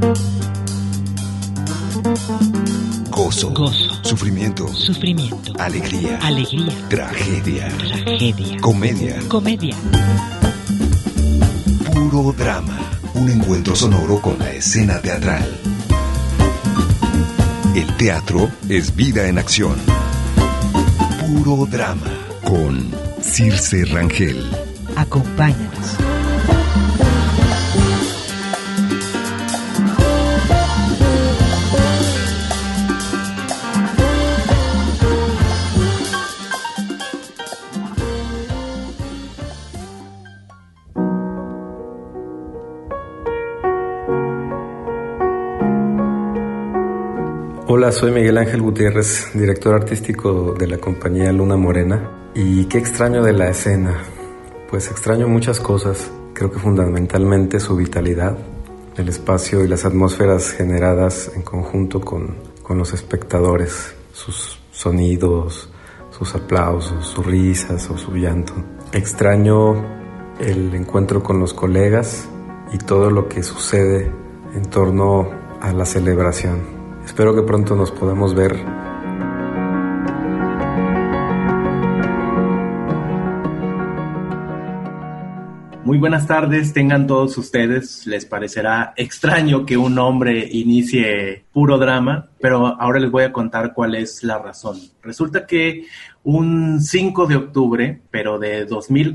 Gozo. Sufrimiento. Alegría. Tragedia. Comedia. Puro drama. Un encuentro sonoro con la escena teatral. El teatro es vida en acción. Puro drama. Con Circe Rangel. Acompáñanos. Hola, soy Miguel Ángel Gutiérrez, director artístico de la compañía Luna Morena. ¿Y qué extraño de la escena? Pues extraño muchas cosas. Creo que fundamentalmente su vitalidad, el espacio y las atmósferas generadas en conjunto con los espectadores, sus sonidos, sus aplausos, sus risas o su llanto. Extraño el encuentro con los colegas y todo lo que sucede en torno a la celebración. Espero que pronto nos podamos ver. Muy buenas tardes, tengan todos ustedes. Les parecerá extraño que un hombre inicie puro drama, pero ahora les voy a contar cuál es la razón. Resulta que un 5 de octubre, pero de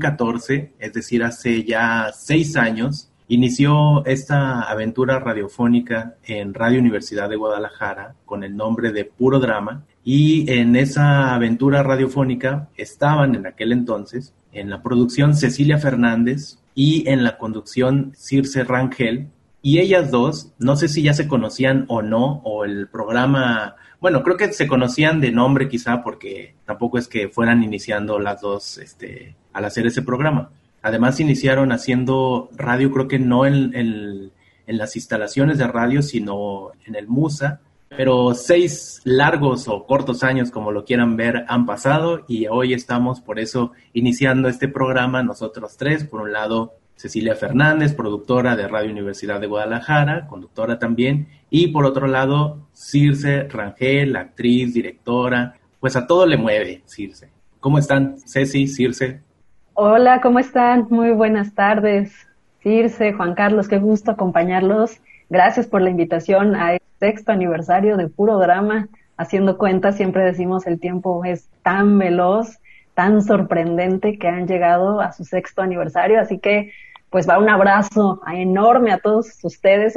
2014, es decir, hace ya 6 años, inició esta aventura radiofónica en Radio Universidad de Guadalajara con el nombre de Puro Drama, y en esa aventura radiofónica estaban en aquel entonces en la producción Cecilia Fernández y en la conducción Circe Rangel, y ellas dos, no sé si ya se conocían o no, o el programa, bueno, creo que se conocían de nombre quizá, porque tampoco es que fueran iniciando las dos al hacer ese programa. Además iniciaron haciendo radio, creo que no en las instalaciones de radio, sino en el MUSA, pero 6 largos o cortos años, como lo quieran ver, han pasado, y hoy estamos por eso iniciando este programa nosotros tres. Por un lado, Cecilia Fernández, productora de Radio Universidad de Guadalajara, conductora también, y por otro lado, Circe Rangel, actriz, directora, pues a todo le mueve Circe. ¿Cómo están, Ceci, Circe? Hola, ¿cómo están? Muy buenas tardes, Circe, Juan Carlos, qué gusto acompañarlos. Gracias por la invitación a este 6º aniversario de Puro Drama. Haciendo cuentas, siempre decimos el tiempo es tan veloz, tan sorprendente que han llegado a su 6º aniversario, así que pues va un abrazo enorme a todos ustedes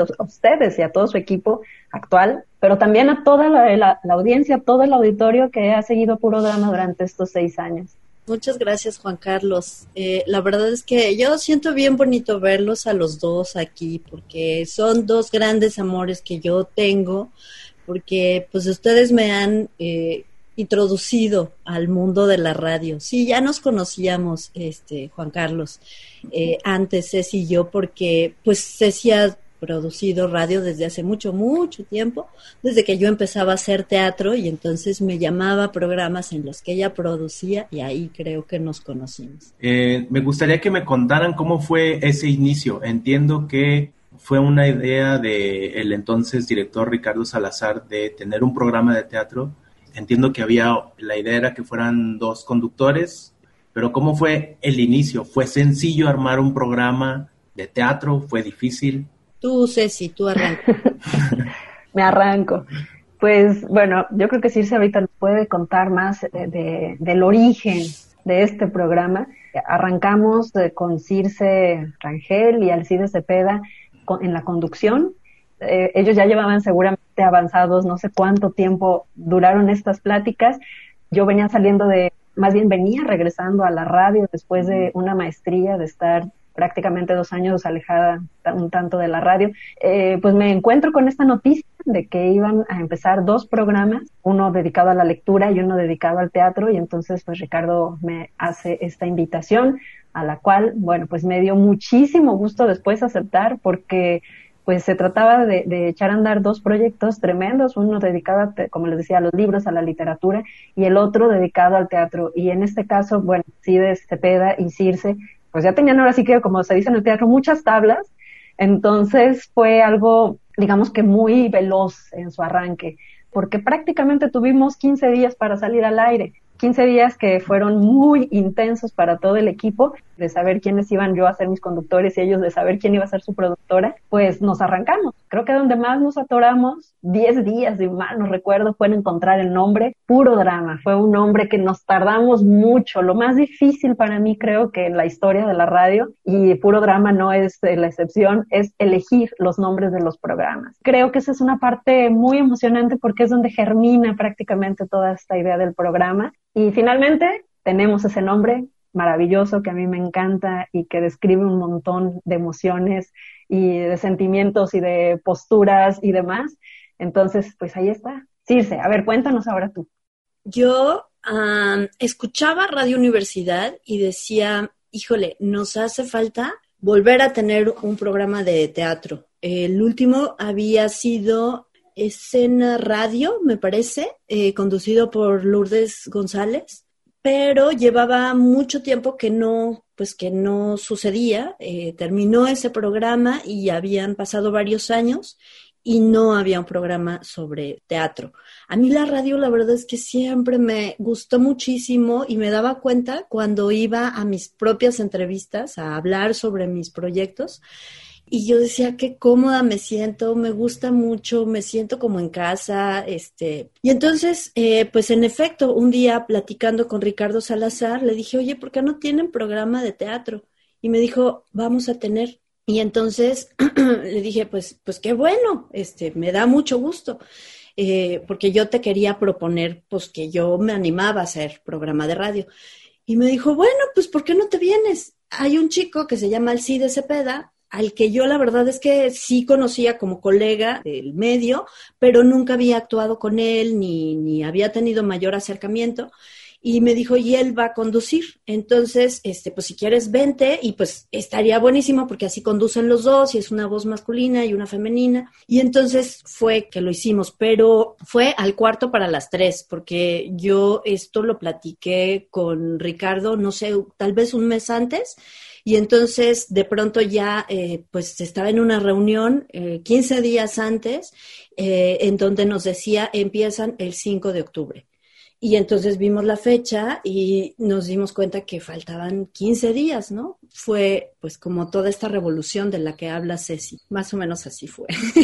y a todo su equipo actual, pero también a toda la audiencia, a todo el auditorio que ha seguido Puro Drama durante estos 6 años. Muchas gracias, Juan Carlos. La verdad es que yo siento bien bonito verlos a los dos aquí, porque son dos grandes amores que yo tengo, porque pues ustedes me han introducido al mundo de la radio. Sí, ya nos conocíamos, Juan Carlos, antes Ceci y yo, porque pues Ceci ha producido radio desde hace mucho tiempo, desde que yo empezaba a hacer teatro, y entonces me llamaba a programas en los que ella producía, y ahí creo que nos conocimos. Me gustaría que me contaran cómo fue ese inicio. Entiendo que fue una idea del entonces director Ricardo Salazar de tener un programa de teatro. Entiendo que la idea era que fueran 2 conductores, pero ¿cómo fue el inicio? ¿Fue sencillo armar un programa de teatro? ¿Fue difícil? Tú, Ceci, tú arranca. Me arranco. Pues bueno, yo creo que Circe ahorita nos puede contar más del origen de este programa. Arrancamos con Circe Rangel y Alcides Cepeda en la conducción. Ellos ya llevaban seguramente avanzados, no sé cuánto tiempo duraron estas pláticas. Yo venía regresando a la radio después de una maestría, de estar prácticamente 2 años alejada un tanto de la radio. Pues me encuentro con esta noticia de que iban a empezar 2 programas, uno dedicado a la lectura y uno dedicado al teatro, y entonces pues Ricardo me hace esta invitación, a la cual, bueno, pues me dio muchísimo gusto después aceptar, porque pues se trataba de echar a andar 2 proyectos tremendos, uno dedicado, como les decía, a los libros, a la literatura, y el otro dedicado al teatro. Y en este caso, bueno, Alcides Cepeda y Circe, pues ya tenían ahora sí que, como se dice en el teatro, muchas tablas. Entonces fue algo digamos que muy veloz en su arranque, porque prácticamente tuvimos 15 días para salir al aire. 15 días que fueron muy intensos para todo el equipo, de saber quiénes iban yo a ser mis conductores y ellos de saber quién iba a ser su productora, pues nos arrancamos. Creo que donde más nos atoramos, 10 días, si mal no recuerdo, fue en encontrar el nombre. Puro Drama, fue un nombre que nos tardamos mucho. Lo más difícil para mí, creo que en la historia de la radio, y Puro Drama no es la excepción, es elegir los nombres de los programas. Creo que esa es una parte muy emocionante porque es donde germina prácticamente toda esta idea del programa. Y finalmente tenemos ese nombre maravilloso que a mí me encanta y que describe un montón de emociones y de sentimientos y de posturas y demás. Entonces, pues ahí está. Circe, a ver, cuéntanos ahora tú. Yo escuchaba Radio Universidad y decía, híjole, nos hace falta volver a tener un programa de teatro. El último había sido Escena Radio, me parece, conducido por Lourdes González, pero llevaba mucho tiempo que no sucedía. Terminó ese programa y habían pasado varios años y no había un programa sobre teatro. A mí la radio, la verdad es que siempre me gustó muchísimo y me daba cuenta cuando iba a mis propias entrevistas a hablar sobre mis proyectos. Y yo decía, qué cómoda me siento, me gusta mucho, me siento como en casa, Y entonces, pues en efecto, un día platicando con Ricardo Salazar, le dije, oye, ¿por qué no tienen programa de teatro? Y me dijo, vamos a tener. Y entonces le dije, pues qué bueno, me da mucho gusto, porque yo te quería proponer, pues que yo me animaba a hacer programa de radio. Y me dijo, bueno, pues ¿por qué no te vienes? Hay un chico que se llama Alcide Cepeda, al que yo la verdad es que sí conocía como colega del medio, pero nunca había actuado con él, ni había tenido mayor acercamiento, y me dijo, y él va a conducir, entonces, pues si quieres vente, y pues estaría buenísimo, porque así conducen los dos, y es una voz masculina y una femenina, y entonces fue que lo hicimos, pero fue al 2:45, porque yo esto lo platiqué con Ricardo, no sé, tal vez un mes antes. Y entonces de pronto ya pues estaba en una reunión 15 días antes en donde nos decía empiezan el 5 de octubre. Y entonces vimos la fecha y nos dimos cuenta que faltaban 15 días, ¿no? Fue pues como toda esta revolución de la que habla Ceci. Más o menos así fue.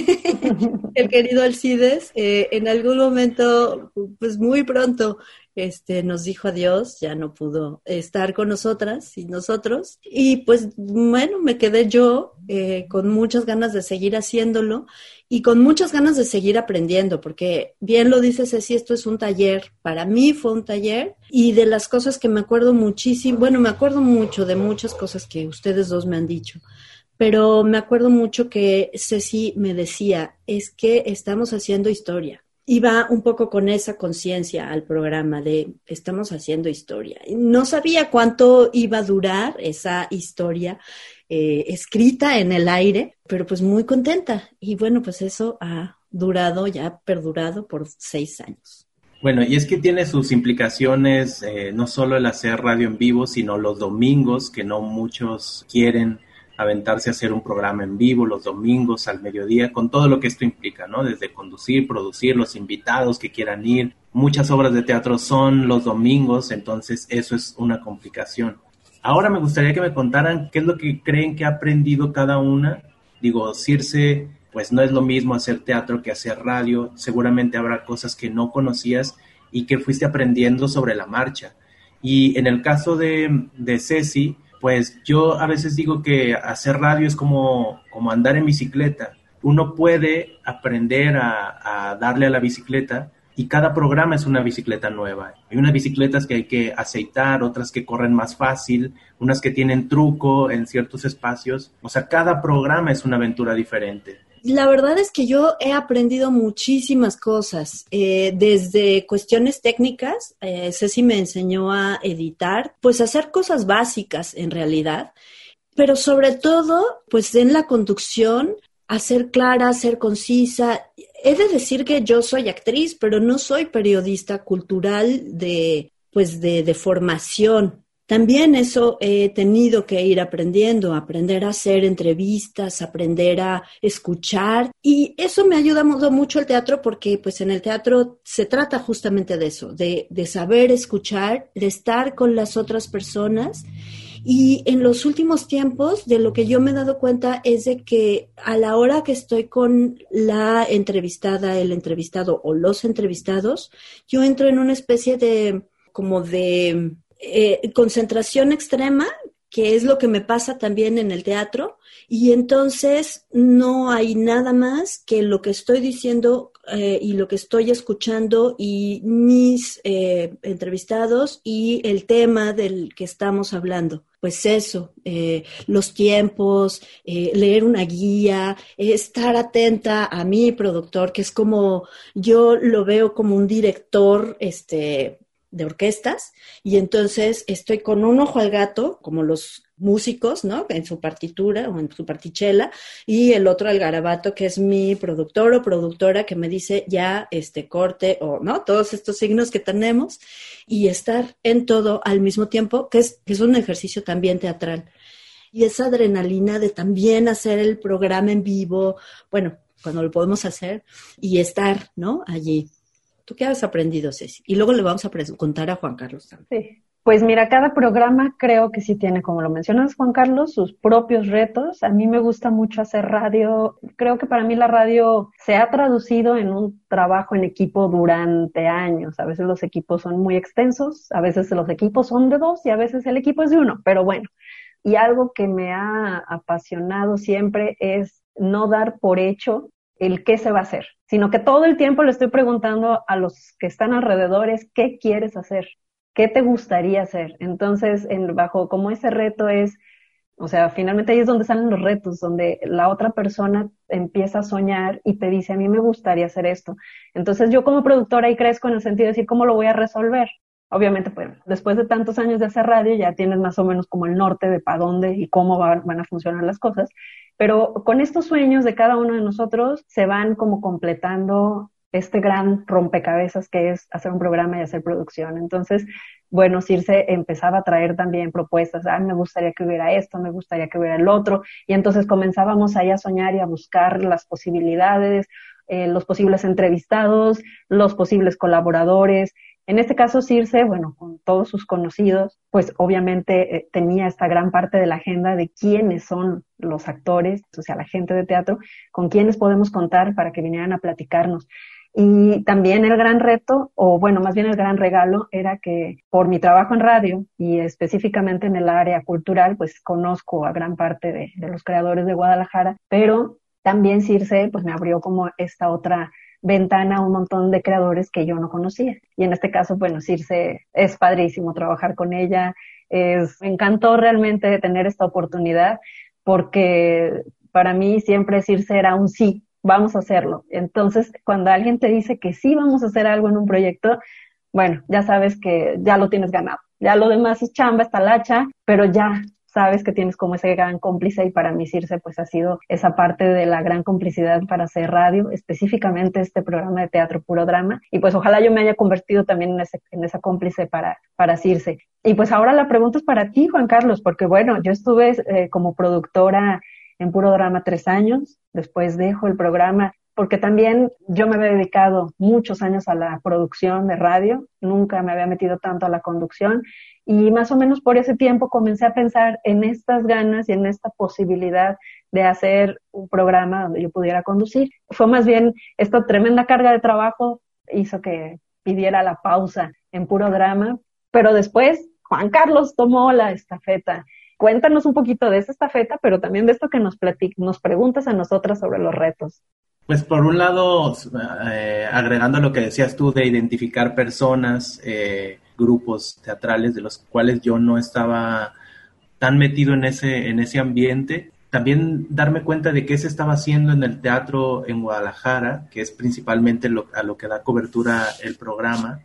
El querido Alcides en algún momento, pues muy pronto, nos dijo adiós, ya no pudo estar con nosotras y nosotros. Y pues bueno, me quedé yo con muchas ganas de seguir haciéndolo y con muchas ganas de seguir aprendiendo, porque bien lo dice Ceci, esto es un taller. Para mí fue un taller y de las cosas que me acuerdo muchísimo, bueno, me acuerdo mucho de muchas cosas que ustedes dos me han dicho. Pero me acuerdo mucho que Ceci me decía, es que estamos haciendo historia. Iba un poco con esa conciencia al programa de estamos haciendo historia. No sabía cuánto iba a durar esa historia escrita en el aire, pero pues muy contenta. Y bueno, pues eso ha durado, ya ha perdurado por 6 años. Bueno, y es que tiene sus implicaciones, no solo el hacer radio en vivo, sino los domingos, que no muchos quieren aventarse a hacer un programa en vivo los domingos al mediodía, con todo lo que esto implica, ¿no? Desde conducir, producir, los invitados que quieran ir. Muchas obras de teatro son los domingos, entonces eso es una complicación. Ahora me gustaría que me contaran qué es lo que creen que ha aprendido cada una. Digo, Circe, pues no es lo mismo hacer teatro que hacer radio. Seguramente habrá cosas que no conocías y que fuiste aprendiendo sobre la marcha. Y en el caso de Ceci, pues yo a veces digo que hacer radio es como andar en bicicleta. Uno puede aprender a darle a la bicicleta y cada programa es una bicicleta nueva. Hay unas bicicletas que hay que aceitar, otras que corren más fácil, unas que tienen truco en ciertos espacios. O sea, cada programa es una aventura diferente. La verdad es que yo he aprendido muchísimas cosas, desde cuestiones técnicas. Ceci me enseñó a editar, pues a hacer cosas básicas en realidad, pero sobre todo, pues en la conducción, a ser clara, a ser concisa. He de decir que yo soy actriz, pero no soy periodista cultural de formación. también eso he tenido que ir aprendiendo, aprender a hacer entrevistas, aprender a escuchar, y eso me ha ayudado mucho el teatro porque pues en el teatro se trata justamente de eso, de saber escuchar, de estar con las otras personas. Y en los últimos tiempos, de lo que yo me he dado cuenta es de que a la hora que estoy con la entrevistada, el entrevistado o los entrevistados, yo entro en una especie de concentración extrema, que es lo que me pasa también en el teatro, y entonces no hay nada más que lo que estoy diciendo y lo que estoy escuchando y mis entrevistados y el tema del que estamos hablando. Pues eso, los tiempos, leer una guía, estar atenta a mi productor, que es como, yo lo veo como un director, de orquestas, y entonces estoy con un ojo al gato, como los músicos, ¿no? En su partitura o en su partichela, y el otro al garabato, que es mi productor o productora que me dice ya corte o no, todos estos signos que tenemos, y estar en todo al mismo tiempo, que es un ejercicio también teatral. Y esa adrenalina de también hacer el programa en vivo, bueno, cuando lo podemos hacer, y estar, ¿no? Allí. ¿Tú qué has aprendido, Ceci? Y luego le vamos a contar a Juan Carlos también. Sí, pues mira, cada programa creo que sí tiene, como lo mencionas, Juan Carlos, sus propios retos. A mí me gusta mucho hacer radio. Creo que para mí la radio se ha traducido en un trabajo en equipo durante años. A veces los equipos son muy extensos, a veces los equipos son de 2 y a veces el equipo es de 1, pero bueno. Y algo que me ha apasionado siempre es no dar por hecho el qué se va a hacer, sino que todo el tiempo le estoy preguntando a los que están alrededor es ¿qué quieres hacer? ¿Qué te gustaría hacer? Entonces, bajo como ese reto es, o sea, finalmente ahí es donde salen los retos, donde la otra persona empieza a soñar y te dice, a mí me gustaría hacer esto. Entonces yo como productora ahí crezco en el sentido de decir, ¿cómo lo voy a resolver? Obviamente, pues, después de tantos años de hacer radio, ya tienes más o menos como el norte de para dónde y cómo van a funcionar las cosas. Pero con estos sueños de cada uno de nosotros se van como completando este gran rompecabezas que es hacer un programa y hacer producción. Entonces, bueno, Circe empezaba a traer también propuestas. Me gustaría que hubiera esto, me gustaría que hubiera el otro. Y entonces comenzábamos ahí a soñar y a buscar las posibilidades, los posibles entrevistados, los posibles colaboradores. En este caso, Circe, bueno, con todos sus conocidos, pues obviamente tenía esta gran parte de la agenda de quiénes son los actores, o sea, la gente de teatro, con quiénes podemos contar para que vinieran a platicarnos. Y también el gran reto, o bueno, más bien el gran regalo, era que por mi trabajo en radio y específicamente en el área cultural, pues conozco a gran parte de los creadores de Guadalajara, pero también Circe pues me abrió como esta otra ventana a un montón de creadores que yo no conocía. Y en este caso, bueno, Circe es padrísimo trabajar con ella. Me encantó realmente tener esta oportunidad porque para mí siempre Circe era un sí, vamos a hacerlo. Entonces, cuando alguien te dice que sí vamos a hacer algo en un proyecto, bueno, ya sabes que ya lo tienes ganado. Ya lo demás es chamba, está lacha, pero ya sabes que tienes como ese gran cómplice y para mí Circe pues ha sido esa parte de la gran complicidad para hacer radio, específicamente este programa de teatro Puro Drama, y pues ojalá yo me haya convertido también en esa cómplice para Circe. Y pues ahora la pregunta es para ti, Juan Carlos, porque bueno, yo estuve como productora en Puro Drama 3 años, después dejo el programa porque también yo me había dedicado muchos años a la producción de radio, nunca me había metido tanto a la conducción, y más o menos por ese tiempo comencé a pensar en estas ganas y en esta posibilidad de hacer un programa donde yo pudiera conducir. Fue más bien esta tremenda carga de trabajo hizo que pidiera la pausa en Puro Drama, pero después Juan Carlos tomó la estafeta. Cuéntanos un poquito de esa estafeta, pero también de esto que nos preguntas a nosotras sobre los retos. Pues por un lado, agregando lo que decías tú de identificar personas, grupos teatrales de los cuales yo no estaba tan metido en ese ambiente, también darme cuenta de qué se estaba haciendo en el teatro en Guadalajara, que es principalmente a lo que da cobertura el programa.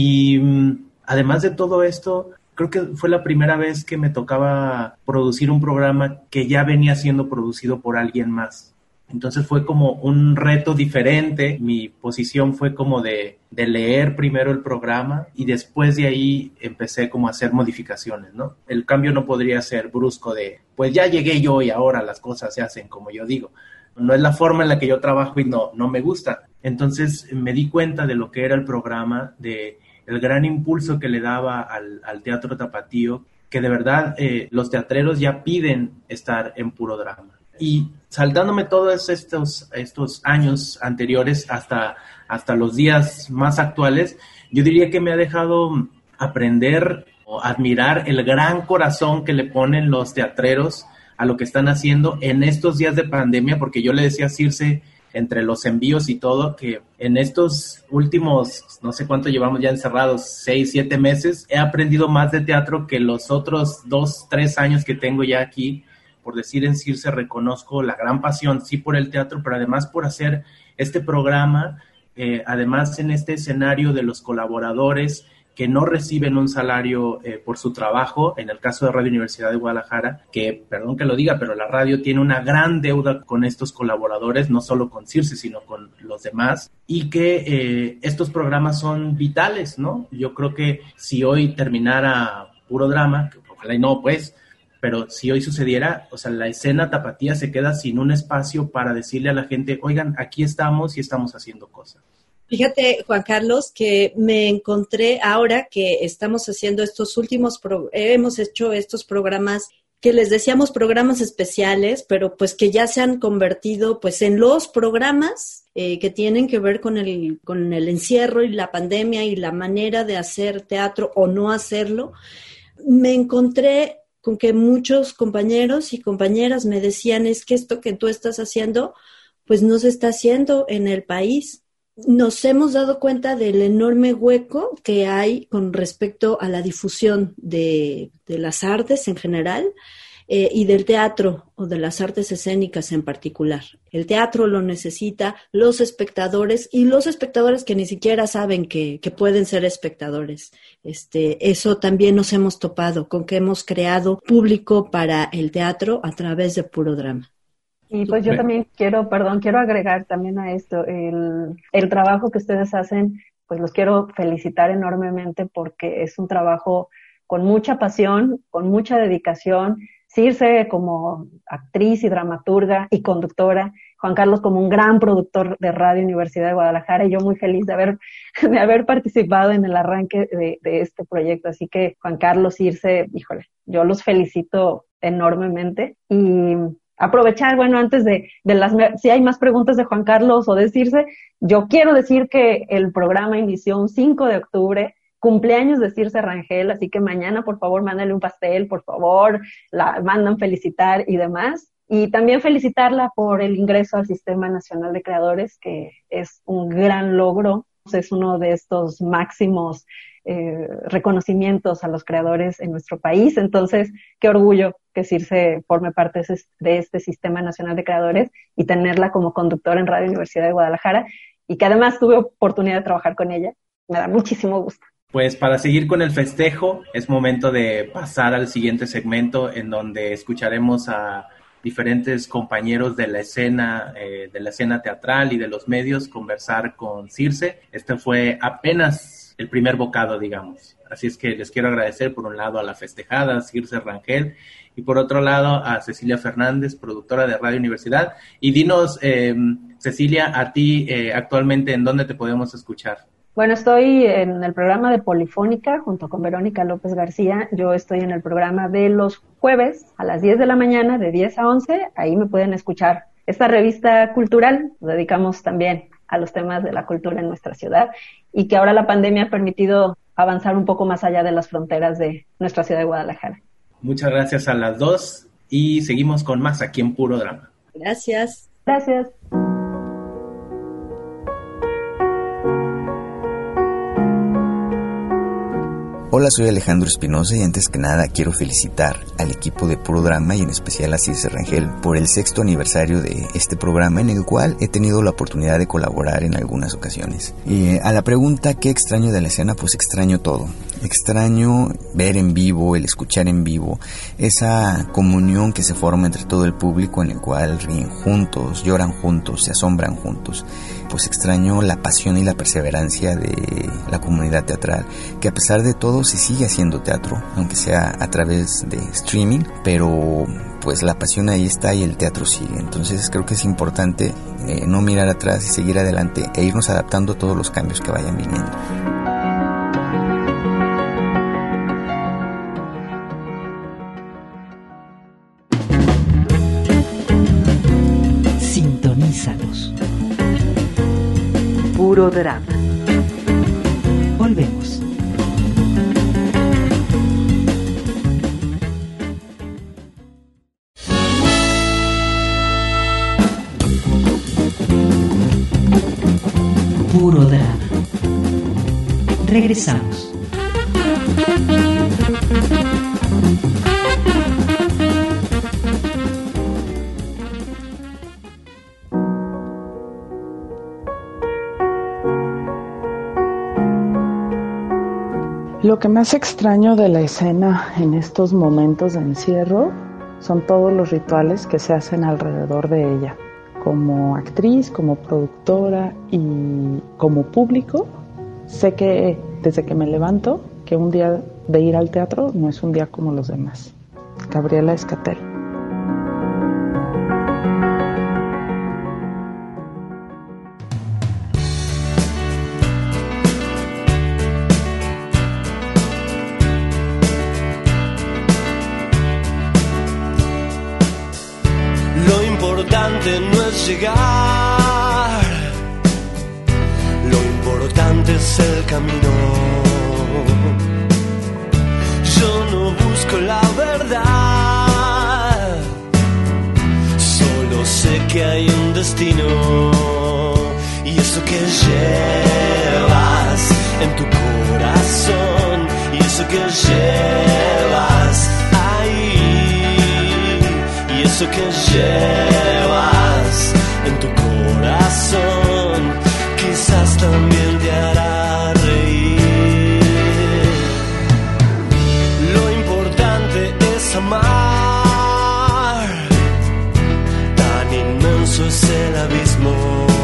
Y además de todo esto, creo que fue la primera vez que me tocaba producir un programa que ya venía siendo producido por alguien más. Entonces fue como un reto diferente. Mi posición fue como de leer primero el programa y después de ahí empecé como a hacer modificaciones, ¿no? El cambio no podría ser brusco de, pues ya llegué yo y ahora las cosas se hacen como yo digo. No es la forma en la que yo trabajo y no me gusta. Entonces me di cuenta de lo que era el programa, de el gran impulso que le daba al teatro tapatío, que de verdad los teatreros ya piden estar en Puro Drama. Y saltándome todos estos años anteriores hasta los días más actuales, yo diría que me ha dejado aprender o admirar el gran corazón que le ponen los teatreros a lo que están haciendo en estos días de pandemia, porque yo le decía a Circe, entre los envíos y todo, que en estos últimos, no sé cuánto llevamos ya encerrados, 6, 7 meses, he aprendido más de teatro que los otros 2, 3 años que tengo ya aquí. Por decir, en Circe reconozco la gran pasión, sí, por el teatro, pero además por hacer este programa, además en este escenario de los colaboradores que no reciben un salario por su trabajo, en el caso de Radio Universidad de Guadalajara, que, perdón que lo diga, pero la radio tiene una gran deuda con estos colaboradores, no solo con Circe, sino con los demás, y que estos programas son vitales, ¿no? Yo creo que si hoy terminara Puro Drama, que ojalá y no, pues, pero si hoy sucediera, o sea, la escena tapatía se queda sin un espacio para decirle a la gente, oigan, aquí estamos y estamos haciendo cosas. Fíjate, Juan Carlos, que me encontré ahora que estamos haciendo hemos hecho estos programas que les decíamos programas especiales, pero pues que ya se han convertido pues en los programas que tienen que ver con el encierro y la pandemia y la manera de hacer teatro o no hacerlo. Me encontré con que muchos compañeros y compañeras me decían, es que esto que tú estás haciendo, pues no se está haciendo en el país. Nos hemos dado cuenta del enorme hueco que hay con respecto a la difusión de las artes en general y del teatro o de las artes escénicas en particular. El teatro lo necesita los espectadores y los espectadores que ni siquiera saben que pueden ser espectadores. Eso también nos hemos topado con que hemos creado público para el teatro a través de Puro Drama. Y pues yo también quiero agregar también a esto, el trabajo que ustedes hacen, pues los quiero felicitar enormemente porque es un trabajo con mucha pasión, con mucha dedicación. Circe como actriz y dramaturga y conductora, Juan Carlos como un gran productor de Radio Universidad de Guadalajara, y yo muy feliz de haber participado en el arranque de este proyecto. Así que Juan Carlos, Circe, híjole, yo los felicito enormemente. Y aprovechar, bueno, antes si hay más preguntas de Juan Carlos o de Circe, yo quiero decir que el programa inició un 5 de octubre, cumpleaños de Circe Rangel, así que mañana, por favor, mándale un pastel, por favor, la mandan felicitar y demás. Y también felicitarla por el ingreso al Sistema Nacional de Creadores, que es un gran logro, es uno de estos máximos reconocimientos a los creadores en nuestro país. Entonces, qué orgullo que Circe forme parte de este Sistema Nacional de Creadores y tenerla como conductora en Radio Universidad de Guadalajara, y que además tuve oportunidad de trabajar con ella. Me da muchísimo gusto. Pues para seguir con el festejo, es momento de pasar al siguiente segmento en donde escucharemos a diferentes compañeros de la escena teatral y de los medios conversar con Circe. Este fue apenas el primer bocado, digamos. Así es que les quiero agradecer por un lado a la festejada Circe Rangel y por otro lado a Cecilia Fernández, productora de Radio Universidad. Y dinos, Cecilia, a ti actualmente, ¿en dónde te podemos escuchar? Bueno, estoy en el programa de Polifónica junto con Verónica López García. Yo estoy en el programa de los jueves a las 10 de la mañana, de 10 a 11. Ahí me pueden escuchar. Esta revista cultural nos dedicamos también a los temas de la cultura en nuestra ciudad, y que ahora la pandemia ha permitido avanzar un poco más allá de las fronteras de nuestra ciudad de Guadalajara. Muchas gracias a las dos y seguimos con más aquí en Puro Drama. Gracias. Gracias. Hola, soy Alejandro Espinosa y antes que nada quiero felicitar al equipo de Puro Drama y en especial a Circe Rangel por el 6º aniversario de este programa en el cual he tenido la oportunidad de colaborar en algunas ocasiones. A la pregunta ¿qué extraño de la escena? Pues extraño todo. Extraño ver en vivo, el escuchar en vivo, esa comunión que se forma entre todo el público, en el cual ríen juntos, lloran juntos, se asombran juntos. Pues extraño la pasión y la perseverancia de la comunidad teatral, que a pesar de todo se sigue haciendo teatro, aunque sea a través de streaming, pero pues la pasión ahí está y el teatro sigue. Entonces creo que es importante no mirar atrás y seguir adelante e irnos adaptando a todos los cambios que vayan viniendo. Sintonízanos. Puro drama. Volvemos. Puro drama. Regresamos. Lo que más extraño de la escena en estos momentos de encierro son todos los rituales que se hacen alrededor de ella. Como actriz, como productora y como público, sé que desde que me levanto, que un día de ir al teatro no es un día como los demás. Gabriela Escatel. No es llegar, lo importante es el camino. Yo no busco la verdad, solo sé que hay un destino. Y eso que llevas en tu corazón, y eso que llevas ahí, y eso que llevas en tu corazón, quizás también te hará reír. Lo importante es amar, tan inmenso es el abismo.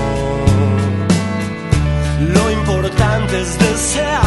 Lo importante es desear.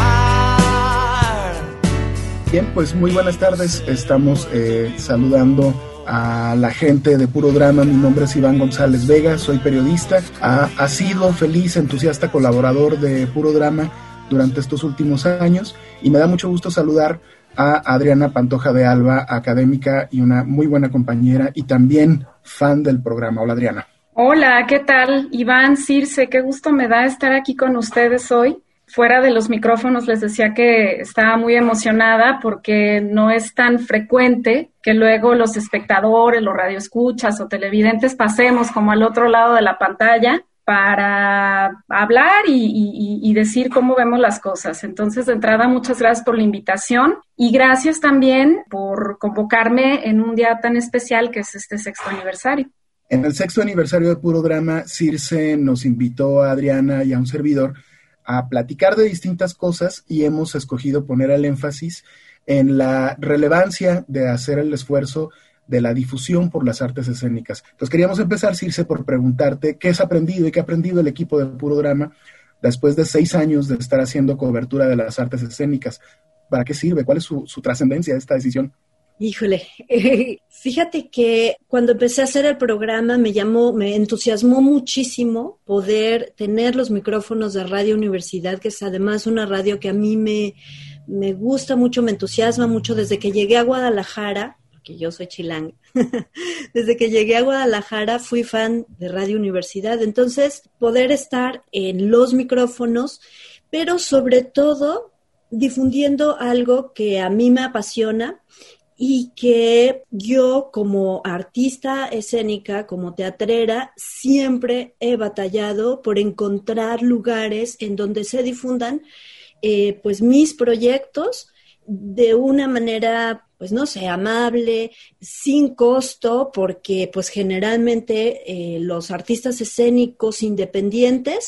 Bien, pues muy buenas tardes. Estamos saludando a la gente de Puro Drama. Mi nombre es Iván González Vega, soy periodista, ha sido feliz, entusiasta colaborador de Puro Drama durante estos últimos años, y me da mucho gusto saludar a Adriana Pantoja de Alba, académica y una muy buena compañera y también fan del programa. Hola, Adriana. Hola, ¿qué tal? Iván, Circe, qué gusto me da estar aquí con ustedes hoy. Fuera de los micrófonos les decía que estaba muy emocionada porque no es tan frecuente que luego los espectadores, los radioescuchas o televidentes pasemos como al otro lado de la pantalla para hablar y decir cómo vemos las cosas. Entonces, de entrada, muchas gracias por la invitación y gracias también por convocarme en un día tan especial que es este 6º aniversario. En el 6º aniversario de Puro Drama, Circe nos invitó a Adriana y a un servidor a platicar de distintas cosas y hemos escogido poner el énfasis en la relevancia de hacer el esfuerzo de la difusión por las artes escénicas. Entonces queríamos empezar, Circe, por preguntarte qué has aprendido y qué ha aprendido el equipo de Puro Drama después de 6 años de estar haciendo cobertura de las artes escénicas. ¿Para qué sirve? ¿Cuál es su trascendencia de esta decisión? Híjole, fíjate que cuando empecé a hacer el programa me entusiasmó muchísimo poder tener los micrófonos de Radio Universidad, que es además una radio que a mí me gusta mucho, me entusiasma mucho. Desde que llegué a Guadalajara, porque yo soy chilanga, desde que llegué a Guadalajara fui fan de Radio Universidad. Entonces, poder estar en los micrófonos, pero sobre todo difundiendo algo que a mí me apasiona, y que yo como artista escénica, como teatrera, siempre he batallado por encontrar lugares en donde se difundan pues mis proyectos de una manera, pues no sé, amable, sin costo, porque pues generalmente los artistas escénicos independientes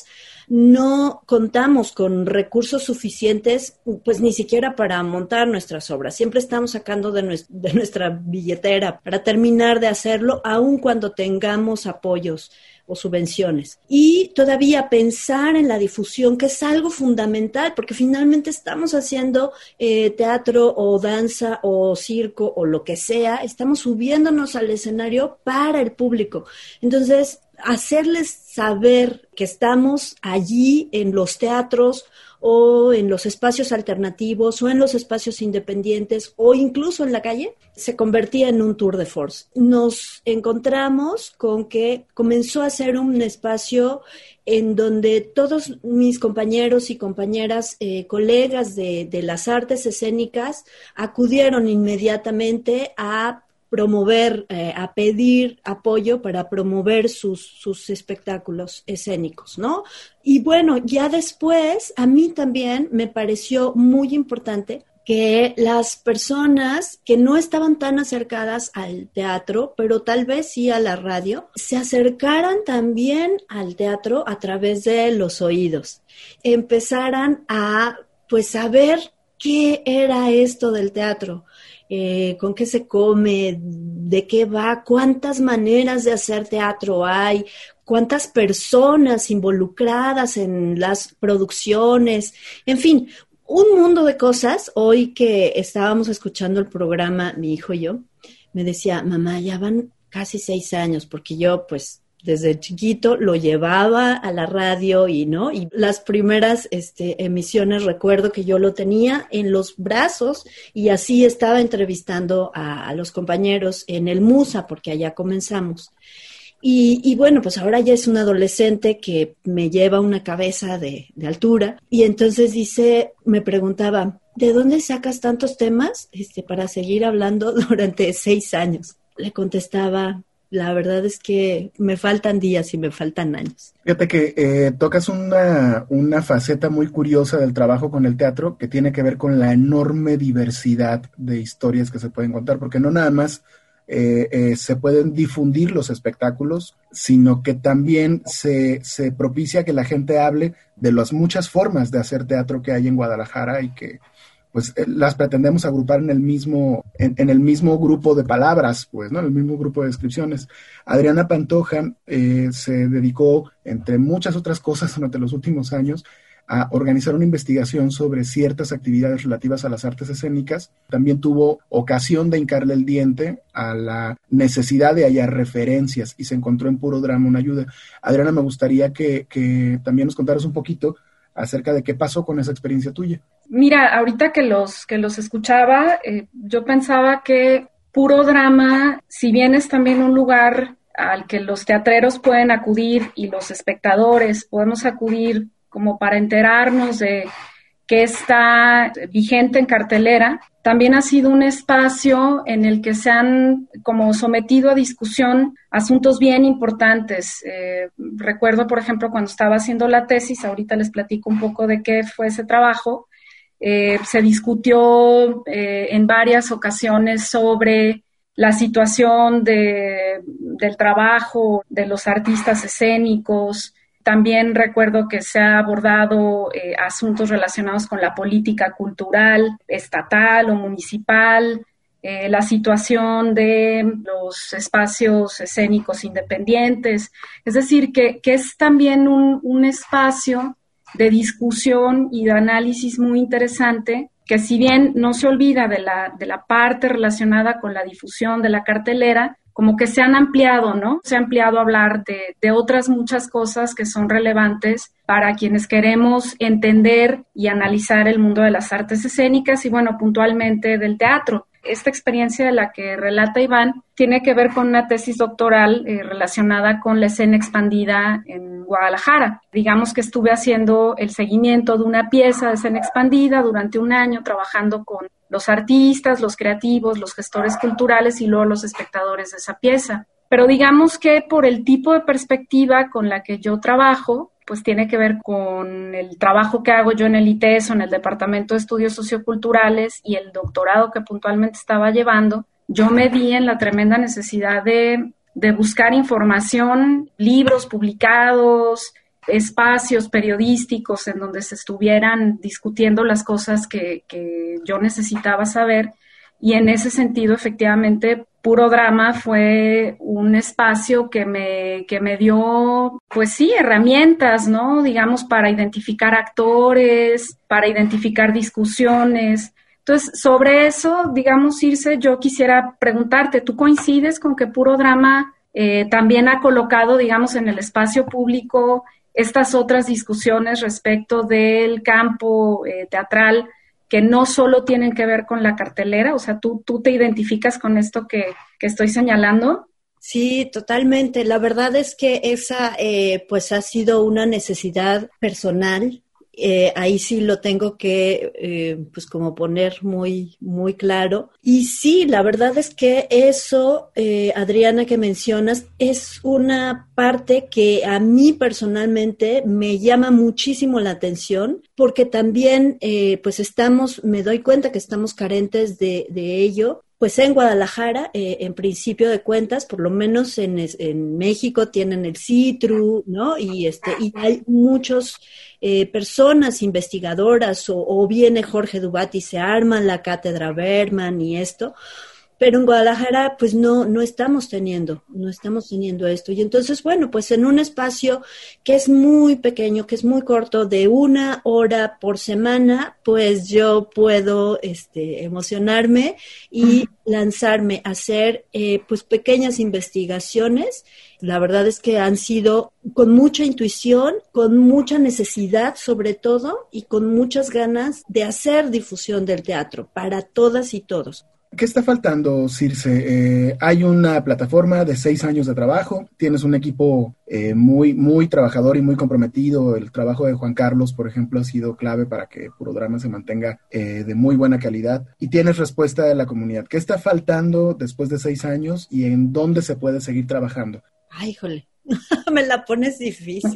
no contamos con recursos suficientes, pues ni siquiera para montar nuestras obras. Siempre estamos sacando de nuestra billetera para terminar de hacerlo, aun cuando tengamos apoyos o subvenciones. Y todavía pensar en la difusión, que es algo fundamental, porque finalmente estamos haciendo teatro o danza o circo o lo que sea, estamos subiéndonos al escenario para el público. Entonces, hacerles saber que estamos allí en los teatros o en los espacios alternativos o en los espacios independientes o incluso en la calle, se convertía en un tour de force. Nos encontramos con que comenzó a ser un espacio en donde todos mis compañeros y compañeras, colegas de las artes escénicas, acudieron inmediatamente a promover, a pedir apoyo para promover sus espectáculos escénicos, ¿no? Y bueno, ya después, a mí también me pareció muy importante que las personas que no estaban tan acercadas al teatro, pero tal vez sí a la radio, se acercaran también al teatro a través de los oídos. Empezaran a, pues, saber qué era esto del teatro. Con qué se come, de qué va, cuántas maneras de hacer teatro hay, cuántas personas involucradas en las producciones, en fin, un mundo de cosas. Hoy que estábamos escuchando el programa, mi hijo y yo, me decía, mamá, ya van casi 6 años, porque yo pues desde chiquito lo llevaba a la radio y las primeras emisiones recuerdo que yo lo tenía en los brazos y así estaba entrevistando a los compañeros en el Musa, porque allá comenzamos. Y bueno, pues ahora ya es un adolescente que me lleva una cabeza de altura y entonces me preguntaba, ¿de dónde sacas tantos temas para seguir hablando durante 6 años? Le contestaba, la verdad es que me faltan días y me faltan años. Fíjate que tocas una faceta muy curiosa del trabajo con el teatro que tiene que ver con la enorme diversidad de historias que se pueden contar, porque no nada más se pueden difundir los espectáculos, sino que también se propicia que la gente hable de las muchas formas de hacer teatro que hay en Guadalajara y que pues las pretendemos agrupar en el mismo grupo de palabras, pues, ¿no? En el mismo grupo de descripciones. Adriana Pantoja se dedicó, entre muchas otras cosas durante los últimos años, a organizar una investigación sobre ciertas actividades relativas a las artes escénicas. También tuvo ocasión de hincarle el diente a la necesidad de hallar referencias y se encontró en Puro Drama una ayuda. Adriana, me gustaría que también nos contaras un poquito acerca de qué pasó con esa experiencia tuya. Mira, ahorita que los escuchaba, yo pensaba que Puro Drama, si bien es también un lugar al que los teatreros pueden acudir y los espectadores podemos acudir como para enterarnos de qué está vigente en cartelera, también ha sido un espacio en el que se han como sometido a discusión asuntos bien importantes. Recuerdo, por ejemplo, cuando estaba haciendo la tesis, ahorita les platico un poco de qué fue ese trabajo, se discutió en varias ocasiones sobre la situación del trabajo de los artistas escénicos. También recuerdo que se ha abordado asuntos relacionados con la política cultural, estatal o municipal, la situación de los espacios escénicos independientes. Es decir, que es también un espacio de discusión y de análisis muy interesante, que si bien no se olvida de la parte relacionada con la difusión de la cartelera, como que se han ampliado, ¿no? Se ha ampliado a hablar de otras muchas cosas que son relevantes para quienes queremos entender y analizar el mundo de las artes escénicas y, bueno, puntualmente del teatro. Esta experiencia de la que relata Iván tiene que ver con una tesis doctoral relacionada con la escena expandida en Guadalajara. Digamos que estuve haciendo el seguimiento de una pieza de escena expandida durante un año, trabajando con los artistas, los creativos, los gestores culturales y luego los espectadores de esa pieza. Pero digamos que por el tipo de perspectiva con la que yo trabajo, pues tiene que ver con el trabajo que hago yo en el ITESO, en el Departamento de Estudios Socioculturales y el doctorado que puntualmente estaba llevando, yo me vi en la tremenda necesidad de buscar información, libros publicados, espacios periodísticos en donde se estuvieran discutiendo las cosas que yo necesitaba saber. Y en ese sentido, efectivamente, Puro Drama fue un espacio que me dio, pues sí, herramientas, ¿no? Digamos, para identificar actores, para identificar discusiones. Entonces, sobre eso, digamos, Circe, yo quisiera preguntarte, ¿tú coincides con que Puro Drama también ha colocado, digamos, en el espacio público estas otras discusiones respecto del campo teatral que no solo tienen que ver con la cartelera? O sea, ¿tú te identificas con esto que estoy señalando? Sí, totalmente. La verdad es que esa pues ha sido una necesidad personal. Ahí sí lo tengo que pues como poner muy, muy claro. Y sí, la verdad es que eso, Adriana, que mencionas, es una parte que a mí personalmente me llama muchísimo la atención, porque también pues me doy cuenta que estamos carentes de ello. Pues en Guadalajara, en principio de cuentas, por lo menos en México tienen el CITRU, ¿no? Y hay muchos personas investigadoras, o viene Jorge Dubat y se arma la cátedra Berman y esto, pero en Guadalajara pues no estamos teniendo esto. Y entonces, bueno, pues en un espacio que es muy pequeño, que es muy corto, de 1 hora por semana, pues yo puedo emocionarme y lanzarme a hacer pues pequeñas investigaciones. La verdad es que han sido con mucha intuición, con mucha necesidad sobre todo, y con muchas ganas de hacer difusión del teatro para todas y todos. ¿Qué está faltando, Circe? Hay una plataforma de 6 años de trabajo, tienes un equipo muy, muy trabajador y muy comprometido. El trabajo de Juan Carlos, por ejemplo, ha sido clave para que Puro Drama se mantenga de muy buena calidad. Y tienes respuesta de la comunidad. ¿Qué está faltando después de 6 años y en dónde se puede seguir trabajando? Ay, híjole, me la pones difícil.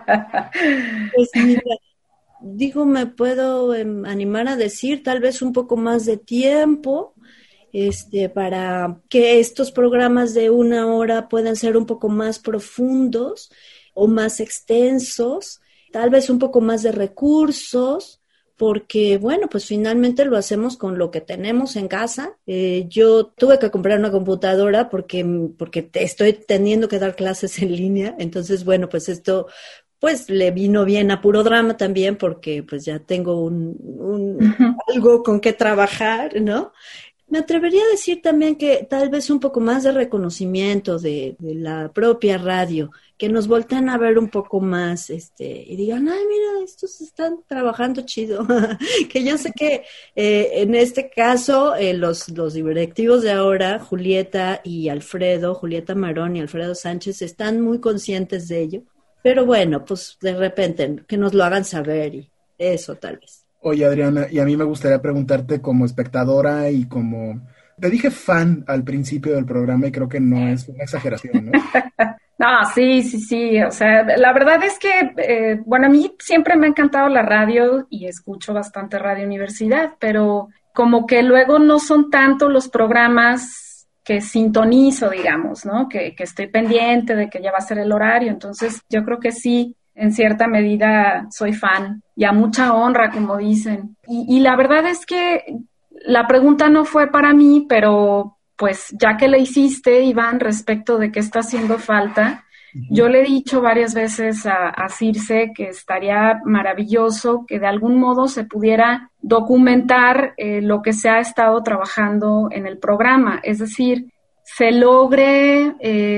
Pues mira, me puedo animar a decir tal vez un poco más de tiempo, para que estos programas de 1 hora puedan ser un poco más profundos o más extensos, tal vez un poco más de recursos, porque bueno, pues finalmente lo hacemos con lo que tenemos en casa. Yo tuve que comprar una computadora porque estoy teniendo que dar clases en línea, entonces bueno, pues esto pues le vino bien a Puro Drama también, porque pues ya tengo algo con que trabajar, ¿no? Me atrevería a decir también que tal vez un poco más de reconocimiento de la propia radio, que nos volteen a ver un poco más, y digan, ay, mira, estos están trabajando chido. Que yo sé que en este caso los directivos de ahora, Julieta Marón y Alfredo Sánchez, están muy conscientes de ello. Pero bueno, pues de repente que nos lo hagan saber, y eso tal vez. Oye, Adriana, y a mí me gustaría preguntarte como espectadora y como... Te dije fan al principio del programa y creo que no es una exageración, ¿no? No, sí. O sea, la verdad es que, bueno, a mí siempre me ha encantado la radio y escucho bastante Radio Universidad, pero como que luego no son tanto los programas que sintonizo, digamos, ¿no? Que estoy pendiente de que ya va a ser el horario. Entonces, yo creo que sí, en cierta medida soy fan, y a mucha honra, como dicen. Y la verdad es que la pregunta no fue para mí, pero pues ya que le hiciste, Iván, respecto de qué está haciendo falta, yo le he dicho varias veces a Circe que estaría maravilloso que de algún modo se pudiera documentar lo que se ha estado trabajando en el programa, es decir, se logre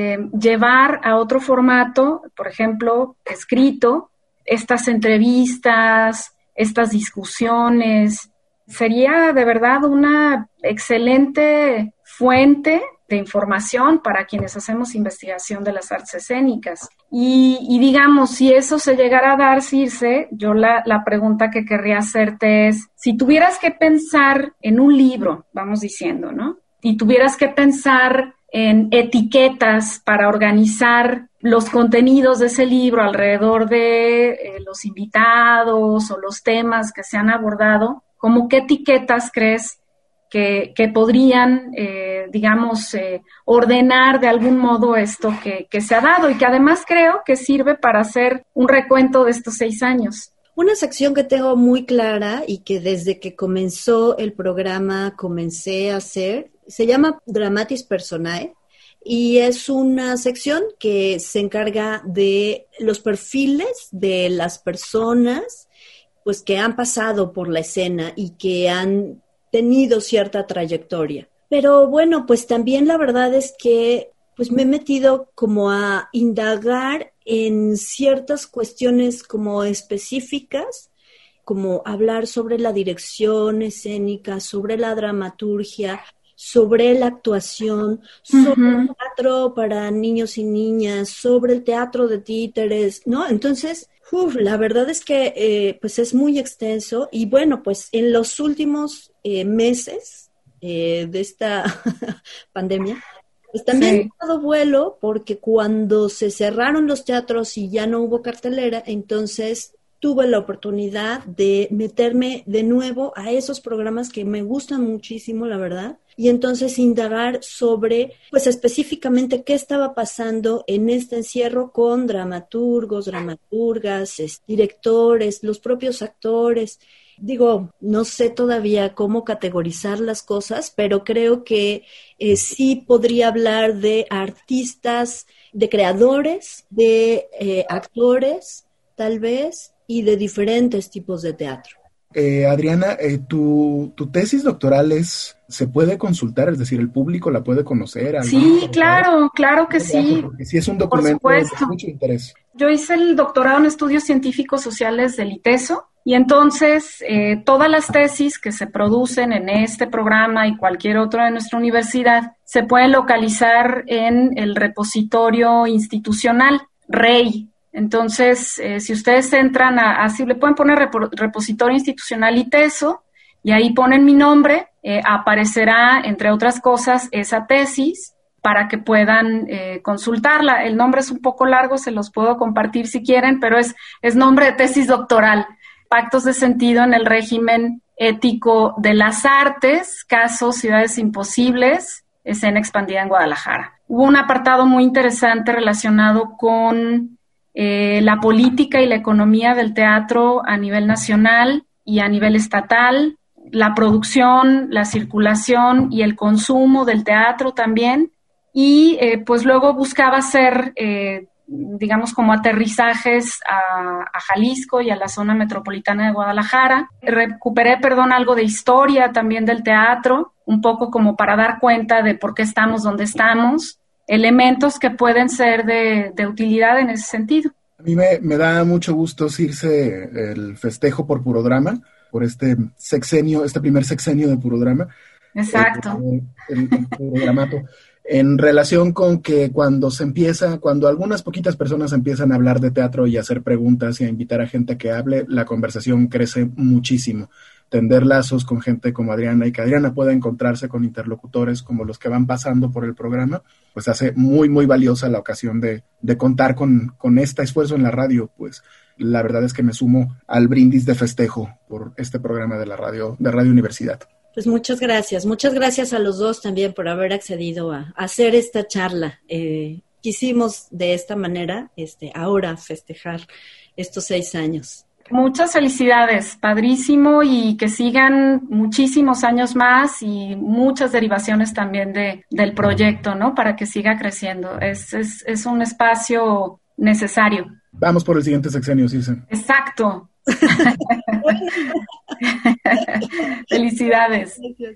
llevar a otro formato, por ejemplo, escrito, estas entrevistas, estas discusiones. Sería de verdad una excelente fuente de información para quienes hacemos investigación de las artes escénicas. Y digamos, si eso se llegara a dar, Circe, yo la pregunta que querría hacerte es, si tuvieras que pensar en un libro, vamos diciendo, ¿no? Y tuvieras que pensar en etiquetas para organizar los contenidos de ese libro alrededor de los invitados o los temas que se han abordado, ¿cómo qué etiquetas crees que podrían, ordenar de algún modo esto que se ha dado y que además creo que sirve para hacer un recuento de estos 6 años. Una sección que tengo muy clara y que desde que comenzó el programa comencé a hacer, se llama Dramatis Personae y es una sección que se encarga de los perfiles de las personas pues que han pasado por la escena y que han tenido cierta trayectoria. Pero bueno, pues también la verdad es que pues me he metido como a indagar en ciertas cuestiones como específicas, como hablar sobre la dirección escénica, sobre la dramaturgia, sobre la actuación, sobre el teatro para niños y niñas, sobre el teatro de títeres, ¿no? Entonces, la verdad es que pues es muy extenso y bueno, pues en los últimos meses de esta pandemia, pues también he dado vuelo porque cuando se cerraron los teatros y ya no hubo cartelera, entonces tuve la oportunidad de meterme de nuevo a esos programas que me gustan muchísimo, la verdad, y entonces indagar sobre, pues específicamente qué estaba pasando en este encierro con dramaturgos, dramaturgas, directores, los propios actores. Digo, no sé todavía cómo categorizar las cosas, pero creo que sí podría hablar de artistas, de creadores, de actores, tal vez, y de diferentes tipos de teatro. Adriana, tu tesis doctoral ¿se puede consultar? Es decir, ¿el público la puede conocer? Sí, claro que sí. Porque sí es un documento de mucho interés. Yo hice el doctorado en Estudios Científicos Sociales del ITESO y entonces todas las tesis que se producen en este programa y cualquier otro de nuestra universidad se pueden localizar en el repositorio institucional, REI. Entonces, si ustedes entran así le pueden poner repositorio institucional ITESO y ahí ponen mi nombre, aparecerá, entre otras cosas, esa tesis para que puedan consultarla. El nombre es un poco largo, se los puedo compartir si quieren, pero es nombre de tesis doctoral. Pactos de sentido en el régimen ético de las artes, caso Ciudades Imposibles, escena expandida en Guadalajara. Hubo un apartado muy interesante relacionado con la política y la economía del teatro a nivel nacional y a nivel estatal, la producción, la circulación y el consumo del teatro también, y pues luego buscaba hacer, como aterrizajes a Jalisco y a la zona metropolitana de Guadalajara. Recuperé, algo de historia también del teatro, un poco como para dar cuenta de por qué estamos donde estamos, elementos que pueden ser de utilidad en ese sentido. A mí me da mucho gusto, Circe, el festejo por Purodrama, por este primer sexenio de Purodrama. Exacto. El Purodramato. En relación con que cuando algunas poquitas personas empiezan a hablar de teatro y a hacer preguntas y a invitar a gente a que hable, la conversación crece muchísimo. Tender lazos con gente como Adriana y que Adriana pueda encontrarse con interlocutores como los que van pasando por el programa, pues hace muy, muy valiosa la ocasión de contar con este esfuerzo en la radio. Pues la verdad es que me sumo al brindis de festejo por este programa de Radio Universidad. Pues muchas gracias a los dos también por haber accedido a hacer esta charla. Quisimos de esta manera ahora festejar estos 6 años. Muchas felicidades, padrísimo, y que sigan muchísimos años más y muchas derivaciones también del proyecto, ¿no? Para que siga creciendo. Es un espacio necesario. Vamos por el siguiente sexenio, Circe. Exacto. Felicidades. Gracias.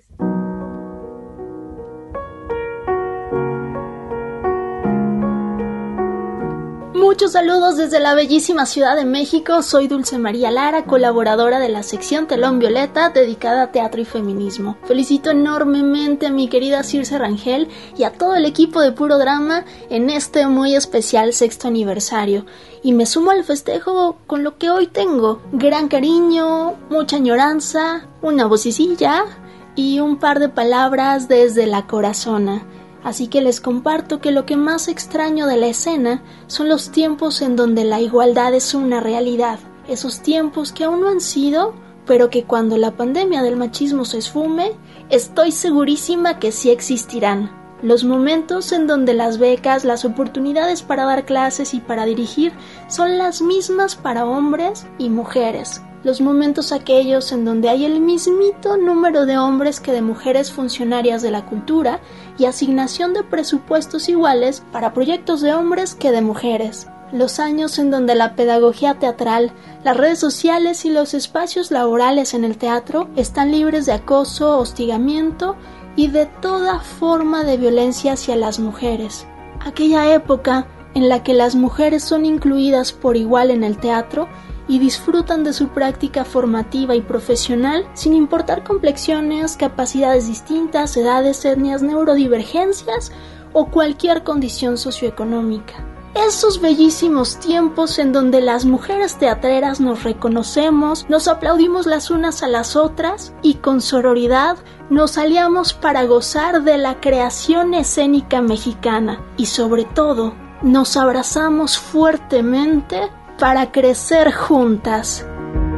Muchos saludos desde la bellísima Ciudad de México. Soy Dulce María Lara, colaboradora de la sección Telón Violeta dedicada a teatro y feminismo. Felicito enormemente a mi querida Circe Rangel y a todo el equipo de Purodrama en este muy especial 6º aniversario. Y me sumo al festejo con lo que hoy tengo: gran cariño, mucha añoranza, una vocecilla y un par de palabras desde la corazona. Así que les comparto que lo que más extraño de la escena son los tiempos en donde la igualdad es una realidad. Esos tiempos que aún no han sido, pero que cuando la pandemia del machismo se esfume, estoy segurísima que sí existirán. Los momentos en donde las becas, las oportunidades para dar clases y para dirigir son las mismas para hombres y mujeres. Los momentos aquellos en donde hay el mismito número de hombres que de mujeres funcionarias de la cultura y asignación de presupuestos iguales para proyectos de hombres que de mujeres. Los años en donde la pedagogía teatral, las redes sociales y los espacios laborales en el teatro están libres de acoso, hostigamiento y de toda forma de violencia hacia las mujeres. Aquella época en la que las mujeres son incluidas por igual en el teatro y disfrutan de su práctica formativa y profesional sin importar complexiones, capacidades distintas, edades, etnias, neurodivergencias o cualquier condición socioeconómica. Esos bellísimos tiempos en donde las mujeres teatreras nos reconocemos, nos aplaudimos las unas a las otras y con sororidad nos aliamos para gozar de la creación escénica mexicana y sobre todo nos abrazamos fuertemente para crecer juntas.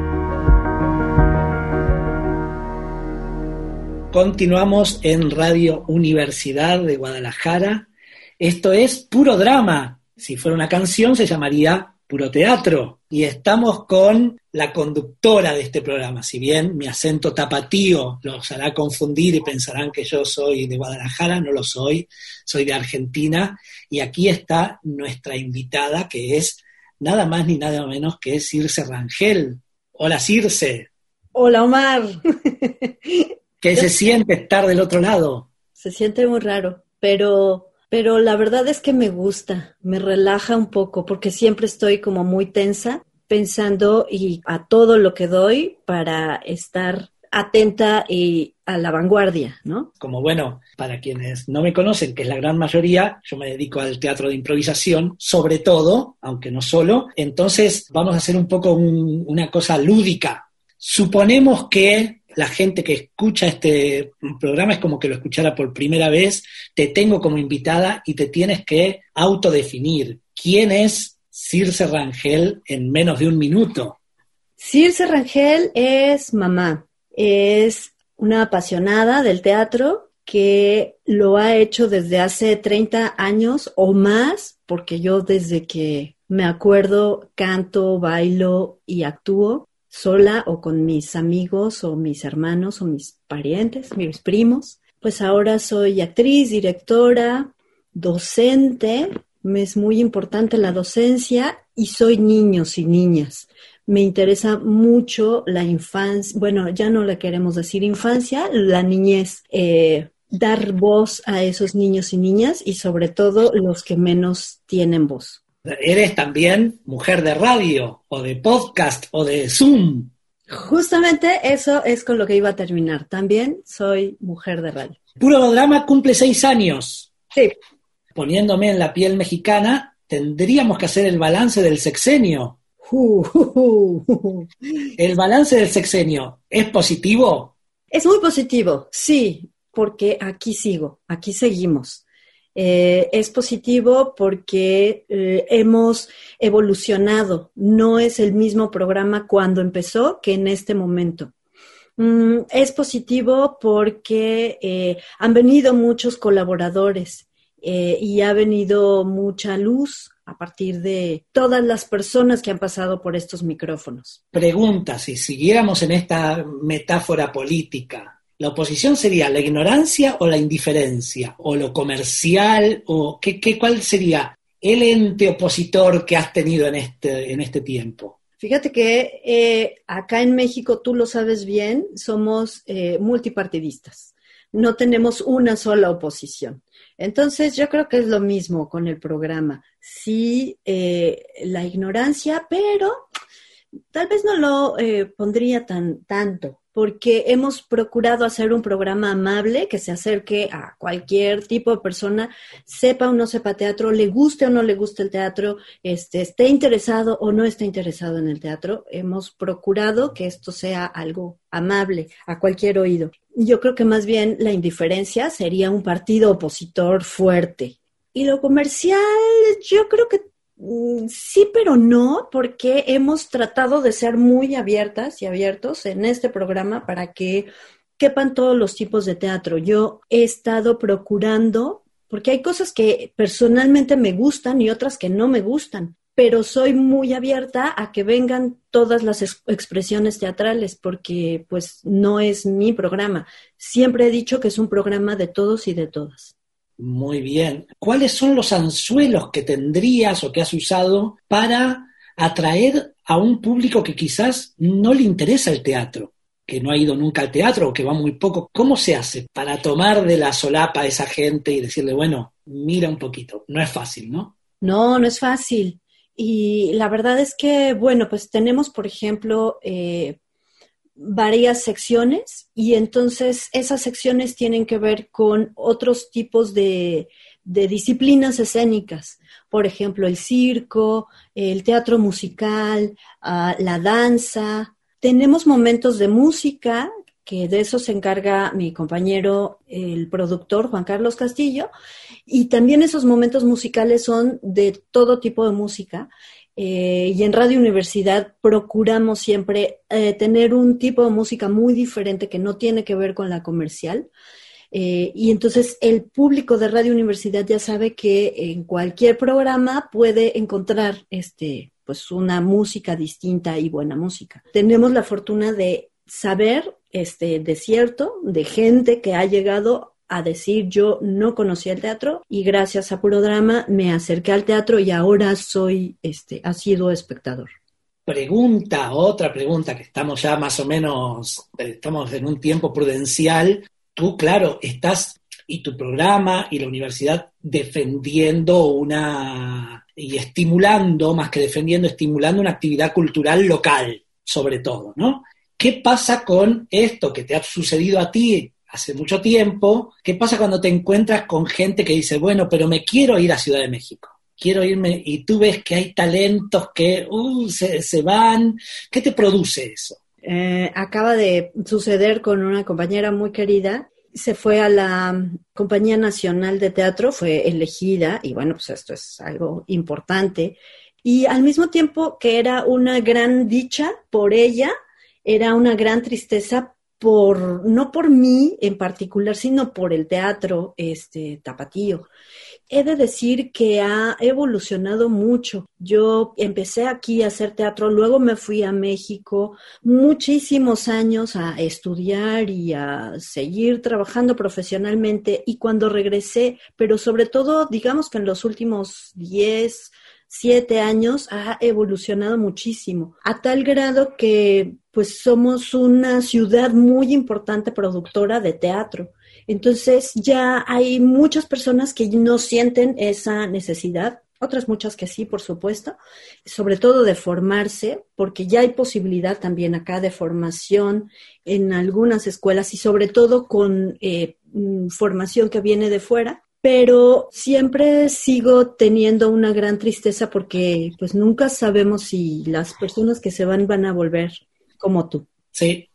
Continuamos en Radio Universidad de Guadalajara. Esto es Puro Drama. Si fuera una canción se llamaría Puro Teatro. Y estamos con la conductora de este programa. Si bien mi acento tapatío los hará confundir y pensarán que yo soy de Guadalajara, no lo soy. Soy de Argentina. Y aquí está nuestra invitada, que es nada más ni nada menos que Circe Rangel. Hola, Circe. Hola, Omar. ¿Qué se siente estar del otro lado? Se siente muy raro, pero la verdad es que me gusta, me relaja un poco, porque siempre estoy como muy tensa, pensando y a todo lo que doy para estar atenta y a la vanguardia, ¿no? Como bueno, para quienes no me conocen, que es la gran mayoría, yo me dedico al teatro de improvisación, sobre todo, aunque no solo. Entonces vamos a hacer un poco una cosa lúdica. Suponemos que la gente que escucha este programa es como que lo escuchara por primera vez. Te tengo como invitada y te tienes que autodefinir. ¿Quién es Circe Rangel en menos de un minuto? Circe Rangel es mamá, es una apasionada del teatro que lo ha hecho desde hace 30 años o más, porque yo desde que me acuerdo canto, bailo y actúo sola o con mis amigos o mis hermanos o mis parientes, mis primos. Pues ahora soy actriz, directora, docente, me es muy importante la docencia y soy niños y niñas. Me interesa mucho la infancia, bueno, ya no le queremos decir infancia, la niñez, dar voz a esos niños y niñas y sobre todo los que menos tienen voz. Eres también mujer de radio, o de podcast, o de Zoom. Justamente eso es con lo que iba a terminar. También soy mujer de radio. Puro Drama cumple 6 años. Sí. Poniéndome en la piel mexicana, tendríamos que hacer el balance del sexenio. ¿El balance del sexenio es positivo? Es muy positivo, sí, porque aquí seguimos. Es positivo porque hemos evolucionado. No es el mismo programa cuando empezó que en este momento. Es positivo porque han venido muchos colaboradores y ha venido mucha luz a partir de todas las personas que han pasado por estos micrófonos. Pregunta, si siguiéramos en esta metáfora política, ¿la oposición sería la ignorancia o la indiferencia? ¿O lo comercial? ¿O cuál sería el ente opositor que has tenido en este tiempo? Fíjate que acá en México, tú lo sabes bien, somos multipartidistas. No tenemos una sola oposición. Entonces, yo creo que es lo mismo con el programa. Sí, la ignorancia, pero tal vez no lo pondría tanto. Porque hemos procurado hacer un programa amable que se acerque a cualquier tipo de persona, sepa o no sepa teatro, le guste o no le guste el teatro, esté interesado o no esté interesado en el teatro. Hemos procurado que esto sea algo amable a cualquier oído. Yo creo que más bien la indiferencia sería un partido opositor fuerte. Y lo comercial, yo creo que Sí, pero no, porque hemos tratado de ser muy abiertas y abiertos en este programa para que quepan todos los tipos de teatro. Yo he estado procurando, porque hay cosas que personalmente me gustan y otras que no me gustan, pero soy muy abierta a que vengan todas las expresiones teatrales, porque pues no es mi programa. Siempre he dicho que es un programa de todos y de todas. Muy bien. ¿Cuáles son los anzuelos que tendrías o que has usado para atraer a un público que quizás no le interesa el teatro, que no ha ido nunca al teatro o que va muy poco? ¿Cómo se hace para tomar de la solapa a esa gente y decirle, bueno, mira un poquito? No es fácil, ¿no? No, no es fácil. Y la verdad es que, bueno, pues tenemos, por ejemplo, varias secciones y entonces esas secciones tienen que ver con otros tipos de disciplinas escénicas. Por ejemplo, el circo, el teatro musical, la danza. Tenemos momentos de música, que de eso se encarga mi compañero, el productor Juan Carlos Castillo, y también esos momentos musicales son de todo tipo de música. Y en Radio Universidad procuramos siempre tener un tipo de música muy diferente que no tiene que ver con la comercial. Y entonces el público de Radio Universidad ya sabe que en cualquier programa puede encontrar pues una música distinta y buena música. Tenemos la fortuna de saber de cierto, de gente que ha llegado a decir yo no conocía el teatro y gracias a Puro Drama me acerqué al teatro y ahora soy asiduo espectador. Otra pregunta, que estamos ya más o menos, estamos en un tiempo prudencial. Tú, claro, estás, y tu programa y la universidad defendiendo y estimulando, más que defendiendo, estimulando una actividad cultural local, sobre todo, ¿no? ¿Qué pasa con esto que te ha sucedido a ti hace mucho tiempo? ¿Qué pasa cuando te encuentras con gente que dice, bueno, pero me quiero ir a Ciudad de México? Quiero irme, y tú ves que hay talentos que se van. ¿Qué te produce eso? Acaba de suceder con una compañera muy querida. Se fue a la Compañía Nacional de Teatro, fue elegida, y bueno, pues esto es algo importante. Y al mismo tiempo que era una gran dicha por ella, era una gran tristeza no por mí en particular, sino por el teatro tapatío. He de decir que ha evolucionado mucho. Yo empecé aquí a hacer teatro, luego me fui a México, muchísimos años a estudiar y a seguir trabajando profesionalmente, y cuando regresé, pero sobre todo, digamos que en los últimos 7 años ha evolucionado muchísimo, a tal grado que pues somos una ciudad muy importante productora de teatro. Entonces ya hay muchas personas que no sienten esa necesidad, otras muchas que sí, por supuesto, sobre todo de formarse, porque ya hay posibilidad también acá de formación en algunas escuelas y sobre todo con formación que viene de fuera. Pero siempre sigo teniendo una gran tristeza porque pues nunca sabemos si las personas que se van a volver como tú. Sí.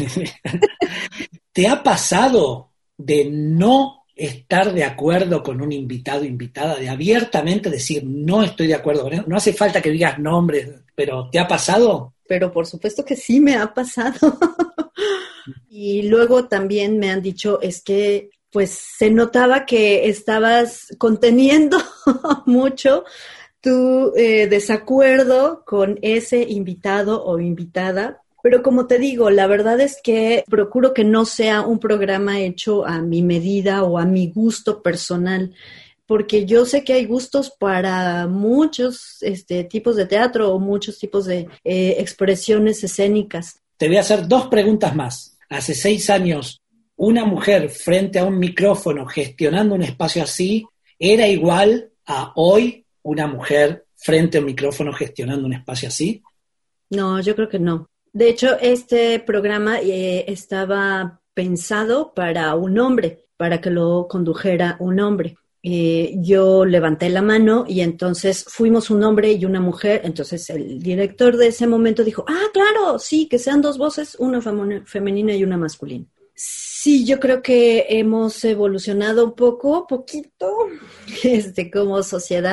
¿Te ha pasado de no estar de acuerdo con un invitado o invitada, de abiertamente decir no estoy de acuerdo con él? No hace falta que digas nombres, pero ¿te ha pasado? Pero por supuesto que sí me ha pasado. Y luego también me han dicho, es que pues se notaba que estabas conteniendo mucho tu desacuerdo con ese invitado o invitada. Pero como te digo, la verdad es que procuro que no sea un programa hecho a mi medida o a mi gusto personal, porque yo sé que hay gustos para muchos tipos de teatro o muchos tipos de expresiones escénicas. Te voy a hacer 2 preguntas más. Hace 6 años, una mujer frente a un micrófono gestionando un espacio así, ¿era igual a hoy una mujer frente a un micrófono gestionando un espacio así? No, yo creo que no. De hecho, este programa estaba pensado para un hombre, para que lo condujera un hombre. Yo levanté la mano y entonces fuimos un hombre y una mujer. Entonces el director de ese momento dijo, claro, sí, que sean 2 voces, una femenina y una masculina. Sí, yo creo que hemos evolucionado poquito, como sociedad.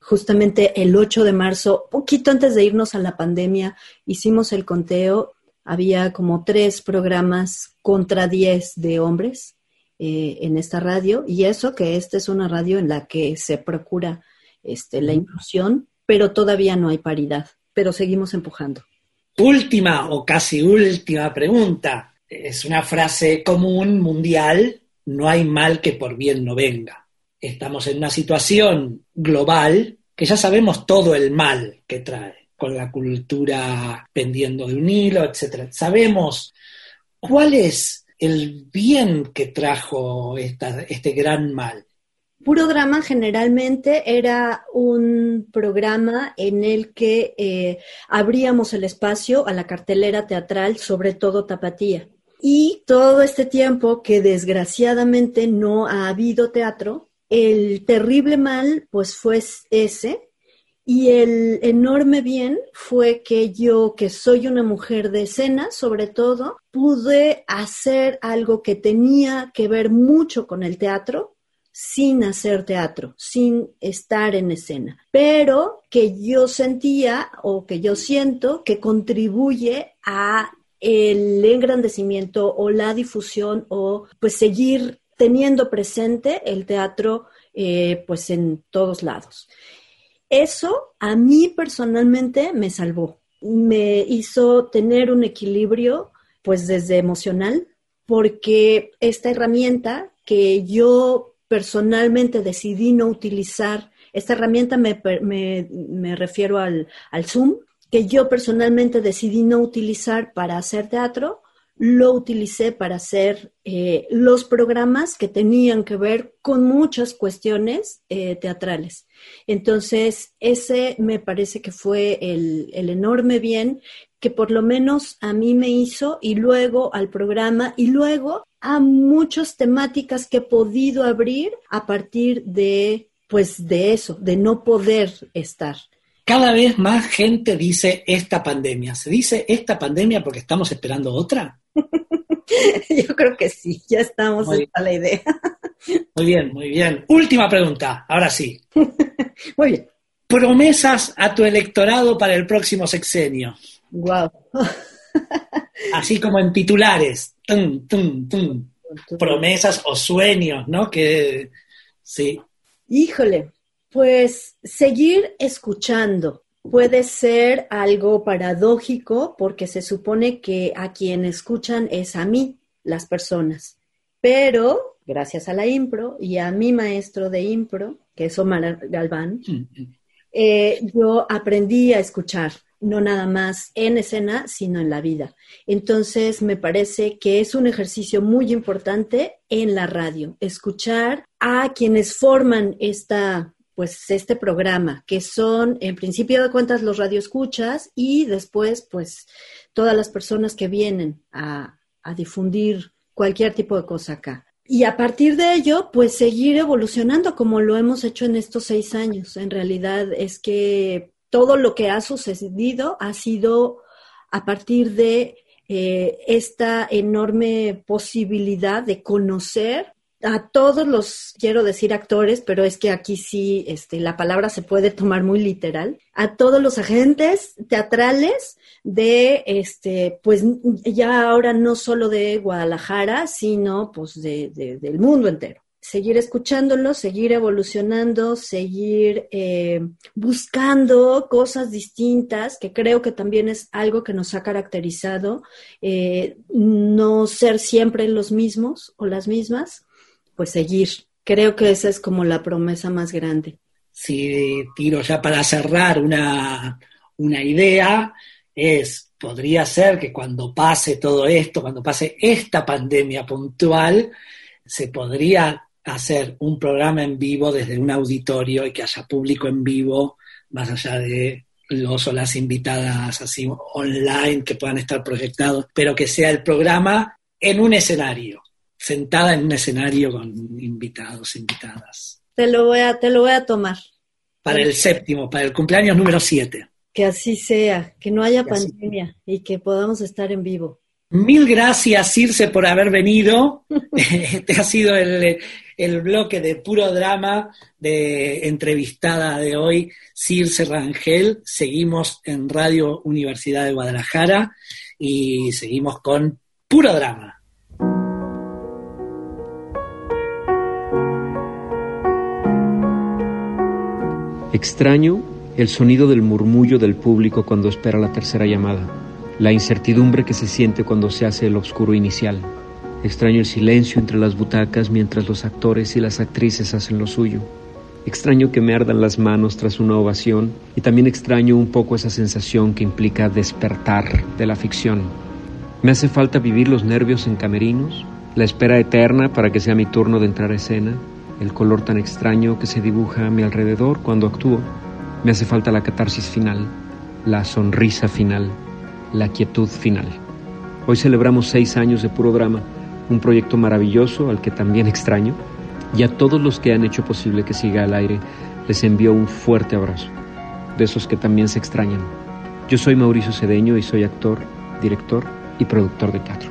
justamente el 8 de marzo, poquito antes de irnos a la pandemia, hicimos el conteo. Había como 3 programas contra 10 de hombres en esta radio, y eso que esta es una radio en la que se procura la inclusión, pero todavía no hay paridad, pero seguimos empujando. Última o casi última pregunta. Es una frase común, mundial: no hay mal que por bien no venga. Estamos en una situación global que ya sabemos todo el mal que trae, con la cultura pendiendo de un hilo, etc. Sabemos cuál es el bien que trajo este gran mal. Puro Drama generalmente era un programa en el que abríamos el espacio a la cartelera teatral, sobre todo tapatía. Y todo este tiempo que desgraciadamente no ha habido teatro, el terrible mal pues fue ese, y el enorme bien fue que yo, que soy una mujer de escena sobre todo, pude hacer algo que tenía que ver mucho con el teatro, sin hacer teatro, sin estar en escena, pero que yo sentía o que yo siento que contribuye a el engrandecimiento o la difusión, o pues seguir teniendo presente el teatro pues en todos lados. Eso a mí personalmente me salvó, me hizo tener un equilibrio pues desde emocional, porque esta herramienta que yo personalmente decidí no utilizar, esta herramienta me refiero al Zoom, que yo personalmente decidí no utilizar para hacer teatro, lo utilicé para hacer los programas que tenían que ver con muchas cuestiones teatrales. Entonces, ese me parece que fue el enorme bien que por lo menos a mí me hizo, y luego al programa, y luego a muchas temáticas que he podido abrir a partir de, pues, de eso, de no poder estar. Cada vez más gente dice esta pandemia. ¿Se dice esta pandemia porque estamos esperando otra? Yo creo que sí, ya estamos en la idea. Muy bien, muy bien. Última pregunta, ahora sí. Muy bien. Promesas a tu electorado para el próximo sexenio. Wow. Así como en titulares. Promesas o sueños, ¿no? Que sí. Híjole, pues seguir escuchando. Puede ser algo paradójico porque se supone que a quien escuchan es a mí, las personas. Pero gracias a la impro y a mi maestro de impro, que es Omar Galván, yo aprendí a escuchar, no nada más en escena, sino en la vida. Entonces me parece que es un ejercicio muy importante en la radio, escuchar a quienes forman este programa, que son en principio de cuentas los radioescuchas, y después pues todas las personas que vienen a difundir cualquier tipo de cosa acá. Y a partir de ello, pues seguir evolucionando como lo hemos hecho en estos 6 años. En realidad es que todo lo que ha sucedido ha sido a partir de esta enorme posibilidad de conocer a todos los, quiero decir actores, pero es que aquí sí la palabra se puede tomar muy literal, a todos los agentes teatrales de, pues ya ahora no solo de Guadalajara, sino pues del mundo entero. Seguir escuchándolos, seguir evolucionando, seguir buscando cosas distintas, que creo que también es algo que nos ha caracterizado, no ser siempre los mismos o las mismas, pues seguir. Creo que esa es como la promesa más grande. Si tiro ya para cerrar una idea, podría ser que cuando pase todo esto, cuando pase esta pandemia puntual, se podría hacer un programa en vivo desde un auditorio y que haya público en vivo, más allá de los o las invitadas así online que puedan estar proyectados, pero que sea el programa en un escenario, sentada en un escenario con invitados, invitadas. Te lo voy a tomar. Para el 7º, para el cumpleaños número 7. Que así sea, que no haya pandemia y que podamos estar en vivo. Mil gracias, Circe, por haber venido. Este ha sido el bloque de puro drama de entrevistada de hoy, Circe Rangel. Seguimos en Radio Universidad de Guadalajara y seguimos con puro drama. Extraño el sonido del murmullo del público cuando espera la tercera llamada, la incertidumbre que se siente cuando se hace el obscuro inicial. Extraño el silencio entre las butacas mientras los actores y las actrices hacen lo suyo. Extraño que me ardan las manos tras una ovación y también extraño un poco esa sensación que implica despertar de la ficción. Me hace falta vivir los nervios en camerinos, la espera eterna para que sea mi turno de entrar a escena, el color tan extraño que se dibuja a mi alrededor cuando actúo. Me hace falta la catarsis final, la sonrisa final, la quietud final. Hoy celebramos 6 años de puro drama, un proyecto maravilloso al que también extraño, y a todos los que han hecho posible que siga al aire les envío un fuerte abrazo, de esos que también se extrañan. Yo soy Mauricio Cedeño y soy actor, director y productor de teatro.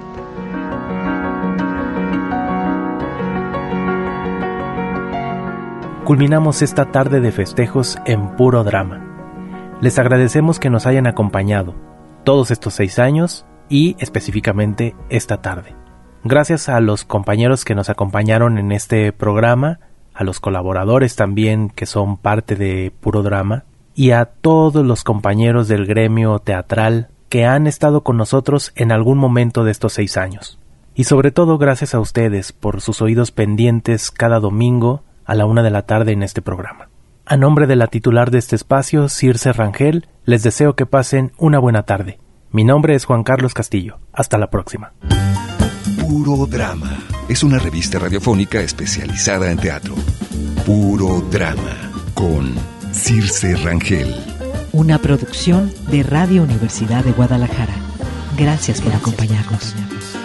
Culminamos esta tarde de festejos en puro drama. Les agradecemos que nos hayan acompañado todos estos 6 años y específicamente esta tarde. Gracias a los compañeros que nos acompañaron en este programa, a los colaboradores también que son parte de Puro Drama, y a todos los compañeros del gremio teatral que han estado con nosotros en algún momento de estos 6 años. Y sobre todo gracias a ustedes por sus oídos pendientes cada domingo a la 1 de la tarde en este programa. A nombre de la titular de este espacio, Circe Rangel, les deseo que pasen una buena tarde. Mi nombre es Juan Carlos Castillo. Hasta la próxima. Puro Drama es una revista radiofónica especializada en teatro. Puro Drama con Circe Rangel. Una producción de Radio Universidad de Guadalajara. Gracias por acompañarnos.